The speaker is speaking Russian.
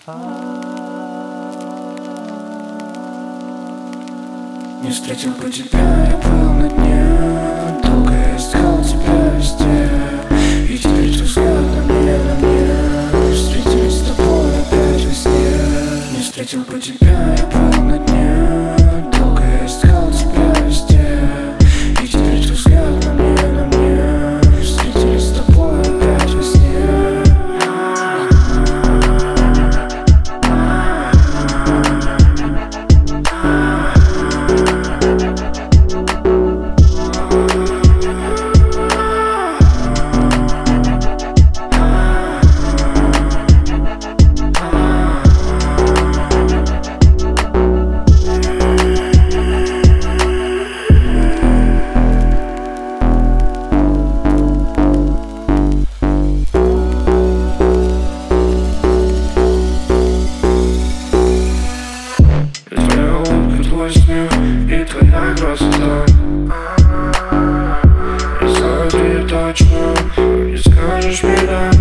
Не встретил бы тебя, я был на дне. Долго я искал тебя везде, и теперь твой взгляд на мне. Встретились с тобой опять во сне. Не встретил бы тебя, я был на дне. Долго я искал тебя везде, и теперь твой взгляд на мне. Встретились с тобой опять во сне. Твой смех и твоя красота. Я знаю, ты точно не скажешь мне да.